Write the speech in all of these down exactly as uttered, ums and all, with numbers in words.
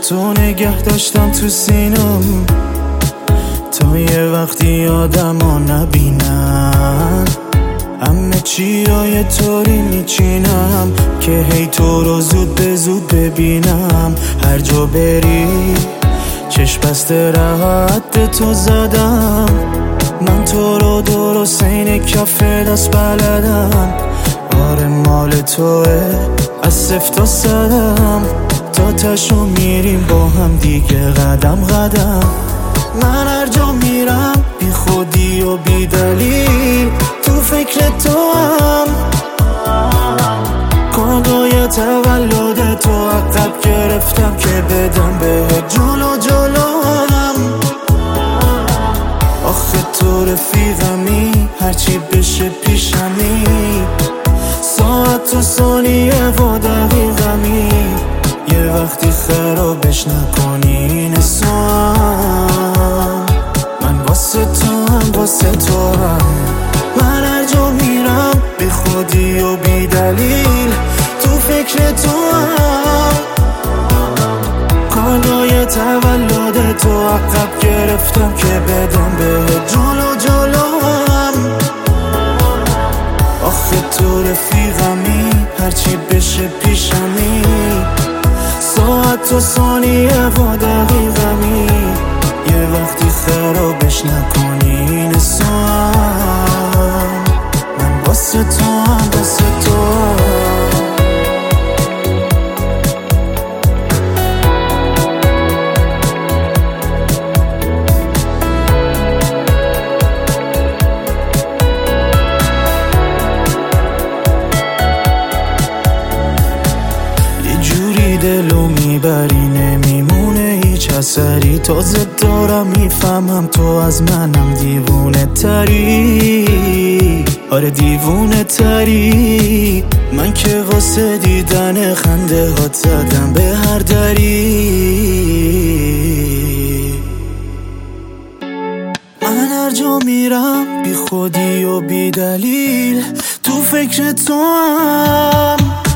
تو نگه داشتم تو سینم تا یه وقتی آدما نبینن. همه چی های طوری میچینم که هی تو رو زود به زود ببینم. هر جا بری چشم بسته راحت تو زدم. من تو رو درست این کف دست بلدم. آره مال توه از صفر تا صدم. تا تشو میریم با هم دیگه قدم قدم. من هر جا میرم بی خودی و بی دلیل تو فکر تو هم. کارگاه تولد تو عقب گرفتم که بدم بهت جلو جلو هم. آخه تو رفیقمی هرچی بشه پیشمی. ساعت و ثانیه و دقیقمی. یه وقتی خرابش نکنی این سوام. من واسه تو هم واسه تو هم. من هر جا میرم بی خودی و بی دلیل تو فکر تو هم. کارگاه تولد تو عقب گرفتم که بدم بهت جلو جلو هم. آخه تو رفیقمی هرچی بشه پیشمی. ساعت و ثانیه و دقیقمی. یه وقتی خرابش نکنی این سوام. من واسه تو هم واسه تو هم. دلو میبری نمیمونه هیچ اثری. تازه دارم میفهمم تو از منم دیوونه تری. آره دیوونه تری. من که واسه دیدن خنده هات زدم به هر دری. من هر جا میرم بی خودی و بی دلیل تو فکر تو هم.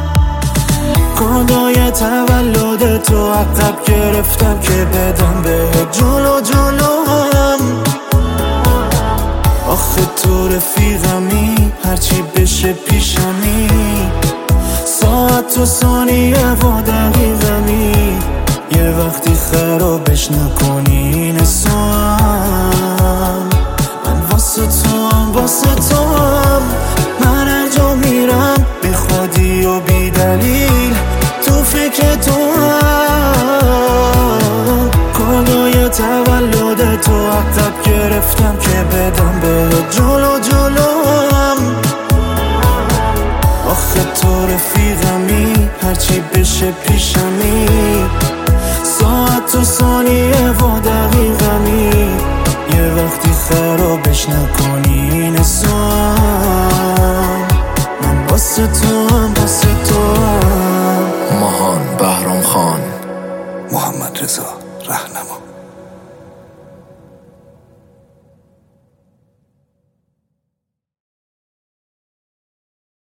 کارگاه تولد تو عقب گرفتم که بدم بهت جلو جلو هم. آخه تو رفیقمی هرچی بشه پیشمی. ساعت و ثانیه و دقیقمی. یه وقتی خرابش نکنی این سوام. من واسه تو هم واسه تو هم. من هر جا میرم بی خودی و بی دلیل تو فکر تو هم. کارگاه تولد تو عقب گرفتم که بدم بهت جلو جلو هم. آخه تو رفیقمی هرچی بشه پیشمی. ساعت و ثانیه و دقیقمی. یه وقتی خرابش نکنی این سوام. من واسه تو هم واسه تو هم. ماهان بهرام خان، محمد رضا رهنما.